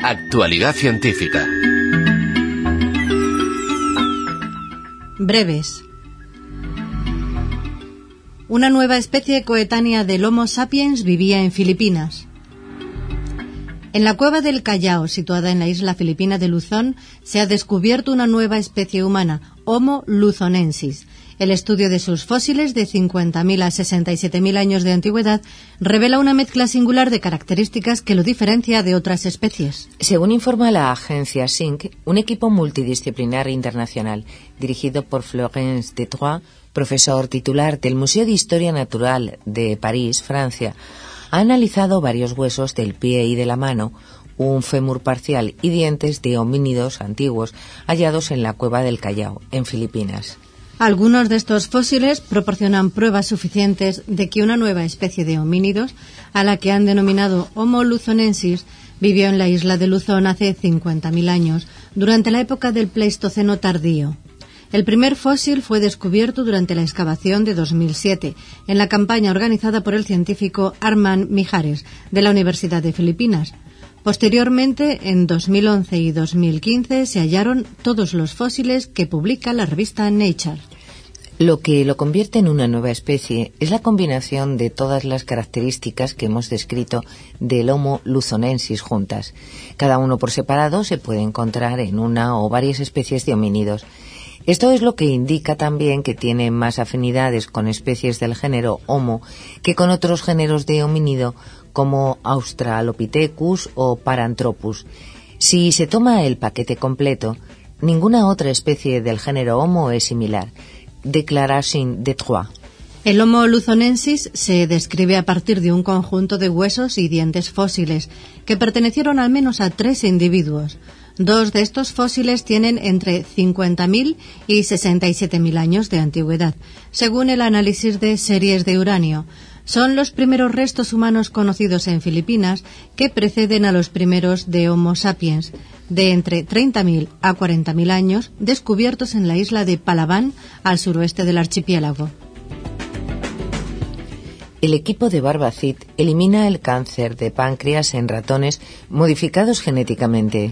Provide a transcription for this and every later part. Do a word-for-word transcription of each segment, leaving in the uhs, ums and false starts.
Actualidad científica. Breves. Una nueva especie coetánea del Homo sapiens vivía en Filipinas. En la cueva del Callao, situada en la isla filipina de Luzón, se ha descubierto una nueva especie humana, Homo luzonensis. El estudio de sus fósiles, de cincuenta mil a sesenta y siete mil años de antigüedad, revela una mezcla singular de características que lo diferencia de otras especies. Según informa la agencia S I N C, un equipo multidisciplinar internacional, dirigido por Florence Detroit, profesor titular del Museo de Historia Natural de París, Francia, ha analizado varios huesos del pie y de la mano, un fémur parcial y dientes de homínidos antiguos hallados en la cueva del Callao, en Filipinas. Algunos de estos fósiles proporcionan pruebas suficientes de que una nueva especie de homínidos, a la que han denominado Homo luzonensis, vivió en la isla de Luzón hace cincuenta mil años, durante la época del Pleistoceno tardío. El primer fósil fue descubierto durante la excavación de dos mil siete, en la campaña organizada por el científico Armand Mijares, de la Universidad de Filipinas. Posteriormente, en dos mil once y dos mil quince, se hallaron todos los fósiles que publica la revista Nature. Lo que lo convierte en una nueva especie es la combinación de todas las características que hemos descrito del Homo luzonensis juntas. Cada uno por separado se puede encontrar en una o varias especies de homínidos. Esto es lo que indica también que tiene más afinidades con especies del género Homo que con otros géneros de homínido como Australopithecus o Paranthropus. Si se toma el paquete completo, ninguna otra especie del género Homo es similar, declara Jean Detroit. El Homo luzonensis se describe a partir de un conjunto de huesos y dientes fósiles que pertenecieron al menos a tres individuos. Dos de estos fósiles tienen entre cincuenta mil y sesenta y siete mil años de antigüedad, según el análisis de series de uranio. Son los primeros restos humanos conocidos en Filipinas que preceden a los primeros de Homo sapiens, de entre treinta mil a cuarenta mil años, descubiertos en la isla de Palawan, al suroeste del archipiélago. El equipo de Barbacid elimina el cáncer de páncreas en ratones modificados genéticamente.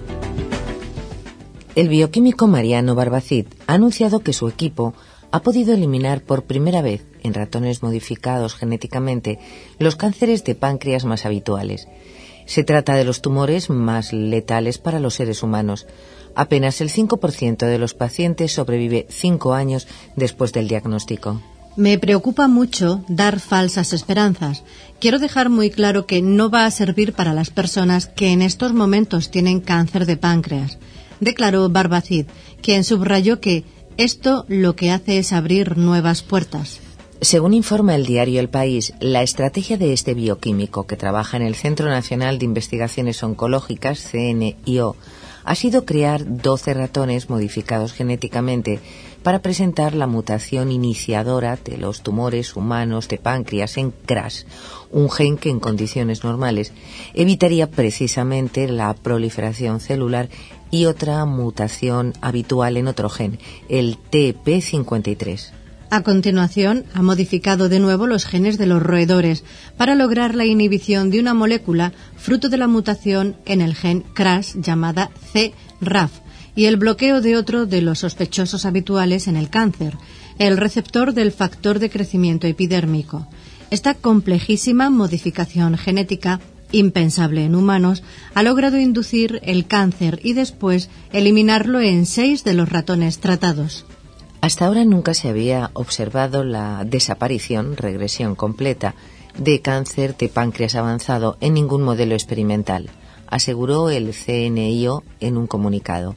El bioquímico Mariano Barbacid ha anunciado que su equipo ha podido eliminar por primera vez en ratones modificados genéticamente los cánceres de páncreas más habituales. Se trata de los tumores más letales para los seres humanos. Apenas el cinco por ciento de los pacientes sobrevive cinco años después del diagnóstico. Me preocupa mucho dar falsas esperanzas. Quiero dejar muy claro que no va a servir para las personas que en estos momentos tienen cáncer de páncreas, declaró Barbacid, quien subrayó que esto lo que hace es abrir nuevas puertas. Según informa el diario El País, la estrategia de este bioquímico que trabaja en el Centro Nacional de Investigaciones Oncológicas, C N I O, ha sido crear doce ratones modificados genéticamente para presentar la mutación iniciadora de los tumores humanos de páncreas en C R A S, un gen que en condiciones normales evitaría precisamente la proliferación celular y otra mutación habitual en otro gen, el T P cincuenta y tres. A continuación, ha modificado de nuevo los genes de los roedores para lograr la inhibición de una molécula fruto de la mutación en el gen C R A S llamada C R A F y el bloqueo de otro de los sospechosos habituales en el cáncer, el receptor del factor de crecimiento epidérmico. Esta complejísima modificación genética, impensable en humanos, ha logrado inducir el cáncer y después eliminarlo en seis de los ratones tratados. Hasta ahora nunca se había observado la desaparición, regresión completa, de cáncer de páncreas avanzado en ningún modelo experimental, aseguró el C N I O en un comunicado.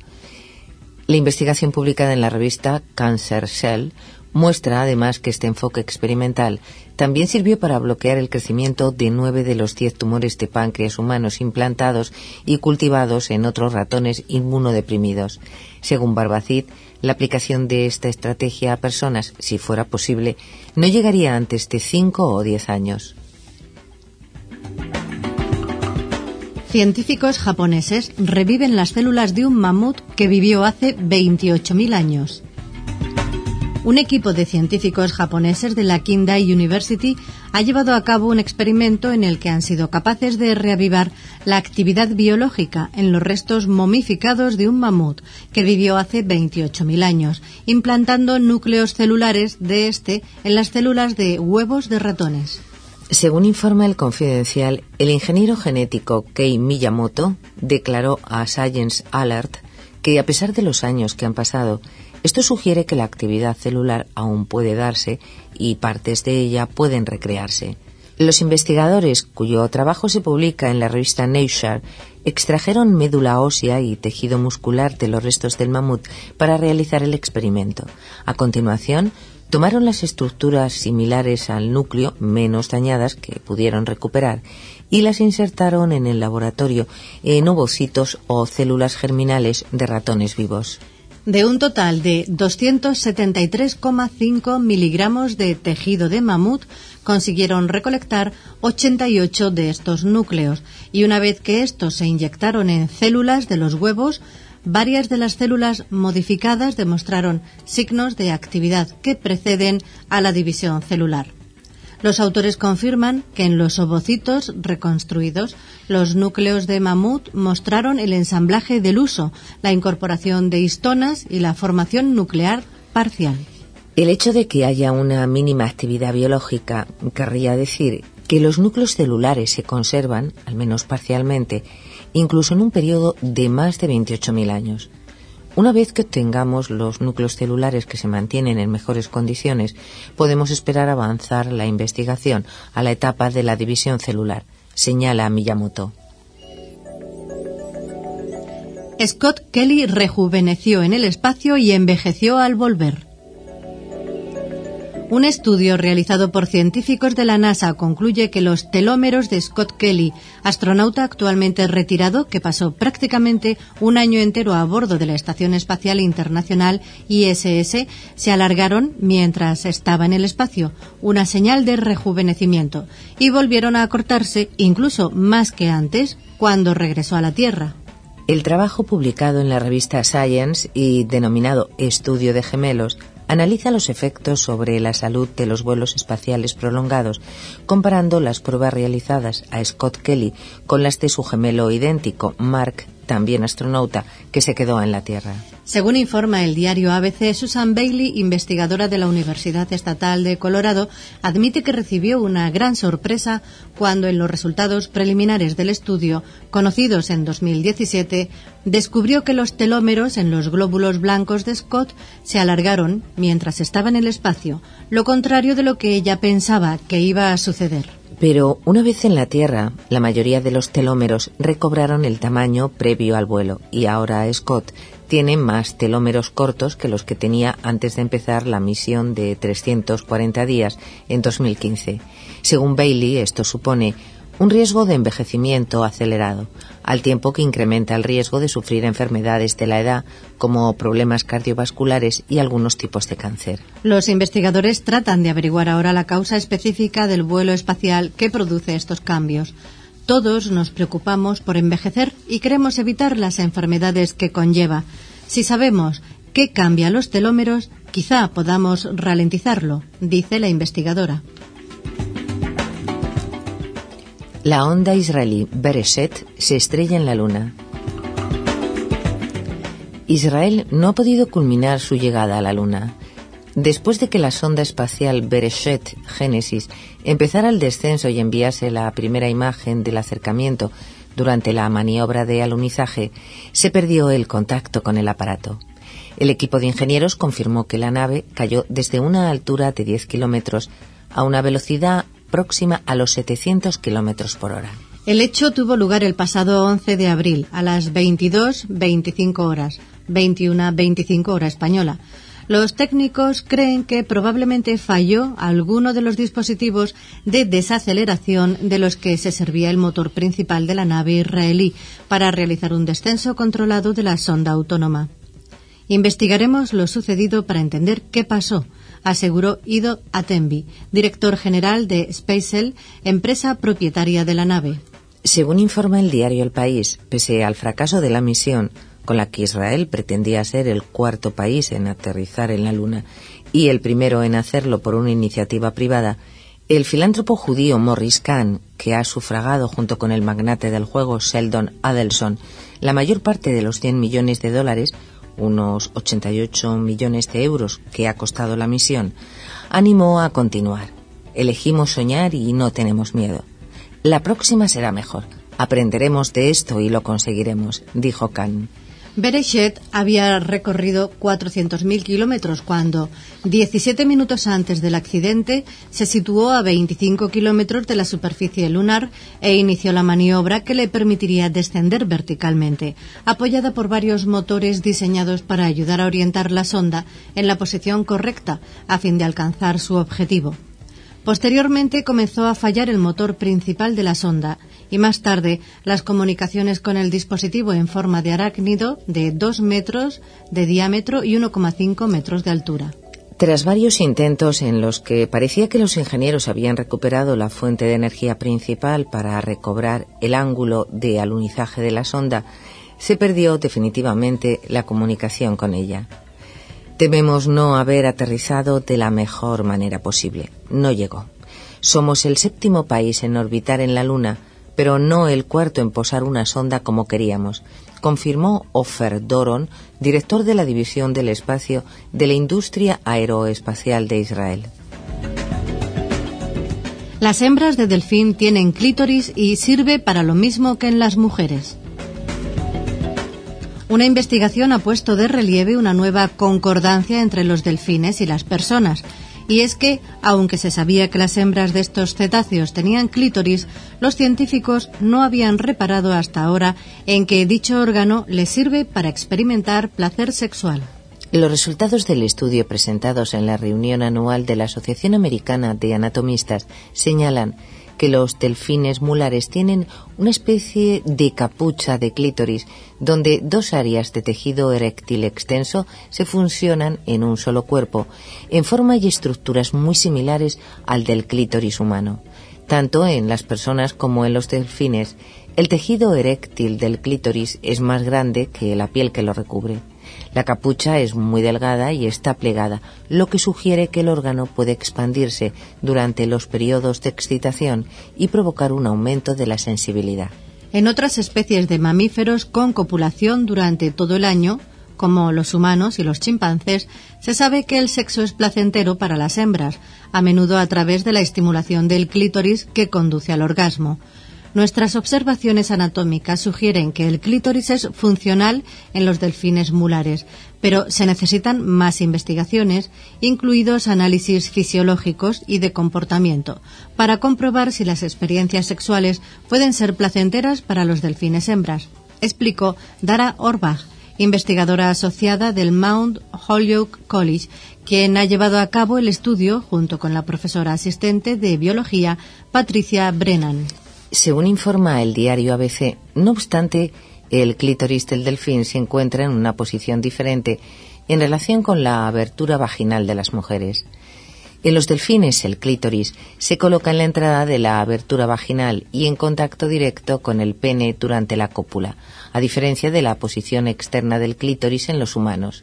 La investigación publicada en la revista Cancer Cell muestra además que este enfoque experimental también sirvió para bloquear el crecimiento de nueve de los diez tumores de páncreas humanos implantados y cultivados en otros ratones inmunodeprimidos. Según Barbacid, la aplicación de esta estrategia a personas, si fuera posible, no llegaría antes de cinco o diez años. Científicos japoneses reviven las células de un mamut que vivió hace veintiocho mil años. un equipo de científicos japoneses de la Kindai University ha llevado a cabo un experimento en el que han sido capaces de reavivar la actividad biológica en los restos momificados de un mamut que vivió hace veintiocho mil años, implantando núcleos celulares de este en las células de huevos de ratones. Según informa el Confidencial, el ingeniero genético Kei Miyamoto declaró a Science Alert que, a pesar de los años que han pasado, esto sugiere que la actividad celular aún puede darse y partes de ella pueden recrearse. Los investigadores, cuyo trabajo se publica en la revista Nature, extrajeron médula ósea y tejido muscular de los restos del mamut para realizar el experimento. A continuación, tomaron las estructuras similares al núcleo, menos dañadas, que pudieron recuperar, y las insertaron en el laboratorio en ovocitos o células germinales de ratones vivos. De un total de doscientos setenta y tres coma cinco miligramos de tejido de mamut, consiguieron recolectar ochenta y ocho de estos núcleos, y una vez que estos se inyectaron en células de los huevos, varias de las células modificadas demostraron signos de actividad que preceden a la división celular. Los autores confirman que en los ovocitos reconstruidos, los núcleos de mamut mostraron el ensamblaje del huso, la incorporación de histonas y la formación nuclear parcial. El hecho de que haya una mínima actividad biológica querría decir que los núcleos celulares se conservan, al menos parcialmente, incluso en un periodo de más de veintiocho mil años. Una vez que obtengamos los núcleos celulares que se mantienen en mejores condiciones, podemos esperar avanzar la investigación a la etapa de la división celular, señala Miyamoto. Scott Kelly rejuveneció en el espacio y envejeció al volver. Un estudio realizado por científicos de la NASA concluye que los telómeros de Scott Kelly, astronauta actualmente retirado que pasó prácticamente un año entero a bordo de la Estación Espacial Internacional I S S, se alargaron mientras estaba en el espacio, una señal de rejuvenecimiento, y volvieron a acortarse incluso más que antes cuando regresó a la Tierra. El trabajo publicado en la revista Science y denominado Estudio de Gemelos analiza los efectos sobre la salud de los vuelos espaciales prolongados, comparando las pruebas realizadas a Scott Kelly con las de su gemelo idéntico, Mark, también astronauta, que se quedó en la Tierra. Según informa el diario A B C, Susan Bailey, investigadora de la Universidad Estatal de Colorado, admite que recibió una gran sorpresa cuando en los resultados preliminares del estudio, conocidos en dos mil diecisiete, descubrió que los telómeros en los glóbulos blancos de Scott se alargaron mientras estaba en el espacio, lo contrario de lo que ella pensaba que iba a suceder. Pero una vez en la Tierra, la mayoría de los telómeros recobraron el tamaño previo al vuelo y ahora Scott tiene más telómeros cortos que los que tenía antes de empezar la misión de trescientos cuarenta días en dos mil quince. Según Bailey, esto supone un riesgo de envejecimiento acelerado, al tiempo que incrementa el riesgo de sufrir enfermedades de la edad, como problemas cardiovasculares y algunos tipos de cáncer. Los investigadores tratan de averiguar ahora la causa específica del vuelo espacial que produce estos cambios. Todos nos preocupamos por envejecer y queremos evitar las enfermedades que conlleva. Si sabemos qué cambia los telómeros, quizá podamos ralentizarlo, dice la investigadora. La onda israelí Bereshet se estrella en la Luna. Israel no ha podido culminar su llegada a la Luna. Después de que la sonda espacial Bereshet Génesis empezara el descenso y enviase la primera imagen del acercamiento durante la maniobra de alunizaje, se perdió el contacto con el aparato. El equipo de ingenieros confirmó que la nave cayó desde una altura de diez kilómetros a una velocidad próxima a los setecientos kilómetros por hora. El hecho tuvo lugar el pasado once de abril a las veintidós veinticinco horas, veintiuna veinticinco hora española. Los técnicos creen que probablemente falló alguno de los dispositivos de desaceleración de los que se servía el motor principal de la nave israelí para realizar un descenso controlado de la sonda autónoma. Investigaremos lo sucedido para entender qué pasó, aseguró Ido Atembi, director general de SpaceX, empresa propietaria de la nave. Según informa el diario El País, pese al fracaso de la misión, con la que Israel pretendía ser el cuarto país en aterrizar en la Luna, y el primero en hacerlo por una iniciativa privada, el filántropo judío Morris Kahn, que ha sufragado junto con el magnate del juego Sheldon Adelson la mayor parte de los cien millones de dólares, unos ochenta y ocho millones de euros que ha costado la misión, animó a continuar. Elegimos soñar y no tenemos miedo. La próxima será mejor. Aprenderemos de esto y lo conseguiremos, dijo Kahn. Bereshet había recorrido cuatrocientos mil kilómetros cuando, diecisiete minutos antes del accidente, se situó a veinticinco kilómetros de la superficie lunar e inició la maniobra que le permitiría descender verticalmente, apoyada por varios motores diseñados para ayudar a orientar la sonda en la posición correcta a fin de alcanzar su objetivo. Posteriormente comenzó a fallar el motor principal de la sonda y más tarde las comunicaciones con el dispositivo en forma de arácnido de dos metros de diámetro y uno coma cinco metros de altura. Tras varios intentos en los que parecía que los ingenieros habían recuperado la fuente de energía principal para recobrar el ángulo de alunizaje de la sonda, se perdió definitivamente la comunicación con ella. Tememos no haber aterrizado de la mejor manera posible. No llegó. Somos el séptimo país en orbitar en la Luna, pero no el cuarto en posar una sonda como queríamos, confirmó Ofer Doron, director de la División del Espacio de la Industria Aeroespacial de Israel. Las hembras de delfín tienen clítoris y sirve para lo mismo que en las mujeres. Una investigación ha puesto de relieve una nueva concordancia entre los delfines y las personas, y es que, aunque se sabía que las hembras de estos cetáceos tenían clítoris, los científicos no habían reparado hasta ahora en que dicho órgano les sirve para experimentar placer sexual. Los resultados del estudio presentados en la reunión anual de la Asociación Americana de Anatomistas señalan que los delfines mulares tienen una especie de capucha de clítoris donde dos áreas de tejido eréctil extenso se fusionan en un solo cuerpo, en forma y estructuras muy similares al del clítoris humano. Tanto en las personas como en los delfines, el tejido eréctil del clítoris es más grande que la piel que lo recubre. La capucha es muy delgada y está plegada, lo que sugiere que el órgano puede expandirse durante los periodos de excitación y provocar un aumento de la sensibilidad. En otras especies de mamíferos con copulación durante todo el año, como los humanos y los chimpancés, se sabe que el sexo es placentero para las hembras, a menudo a través de la estimulación del clítoris que conduce al orgasmo. Nuestras observaciones anatómicas sugieren que el clítoris es funcional en los delfines mulares, pero se necesitan más investigaciones, incluidos análisis fisiológicos y de comportamiento, para comprobar si las experiencias sexuales pueden ser placenteras para los delfines hembras, explicó Dara Orbach, investigadora asociada del Mount Holyoke College, quien ha llevado a cabo el estudio junto con la profesora asistente de biología Patricia Brennan. Según informa el diario A B C, no obstante, el clítoris del delfín se encuentra en una posición diferente en relación con la abertura vaginal de las mujeres. En los delfines, el clítoris se coloca en la entrada de la abertura vaginal y en contacto directo con el pene durante la cópula, a diferencia de la posición externa del clítoris en los humanos,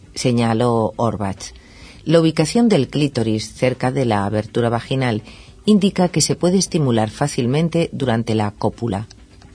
señaló Orbach. La ubicación del clítoris cerca de la abertura vaginal indica que se puede estimular fácilmente durante la cópula.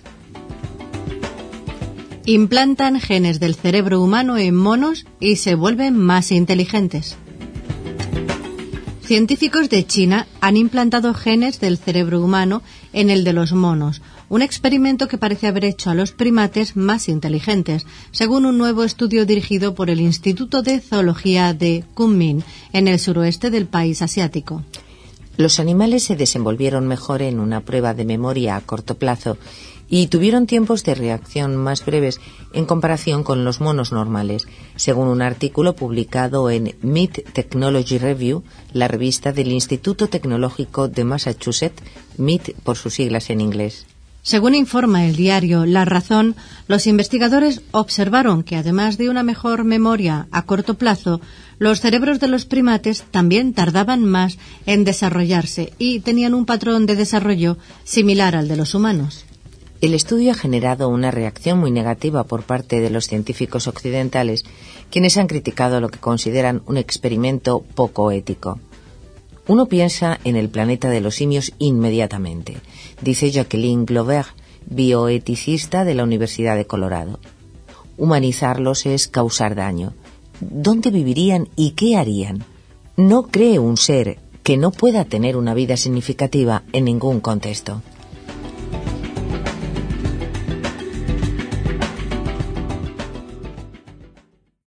Implantan genes del cerebro humano en monos y se vuelven más inteligentes. Científicos de China han implantado genes del cerebro humano en el de los monos, un experimento que parece haber hecho a los primates más inteligentes, según un nuevo estudio dirigido por el Instituto de Zoología de Kunming, en el suroeste del país asiático. Los animales se desenvolvieron mejor en una prueba de memoria a corto plazo y tuvieron tiempos de reacción más breves en comparación con los monos normales, según un artículo publicado en Meat Technology Review, la revista del Instituto Tecnológico de Massachusetts, Meat por sus siglas en inglés. Según informa el diario La Razón, los investigadores observaron que además de una mejor memoria a corto plazo, los cerebros de los primates también tardaban más en desarrollarse y tenían un patrón de desarrollo similar al de los humanos. El estudio ha generado una reacción muy negativa por parte de los científicos occidentales, quienes han criticado lo que consideran un experimento poco ético. Uno piensa en el planeta de los simios inmediatamente, dice Jacqueline Glover, bioeticista de la Universidad de Colorado. Humanizarlos es causar daño. ¿Dónde vivirían y qué harían? No cree un ser que no pueda tener una vida significativa en ningún contexto.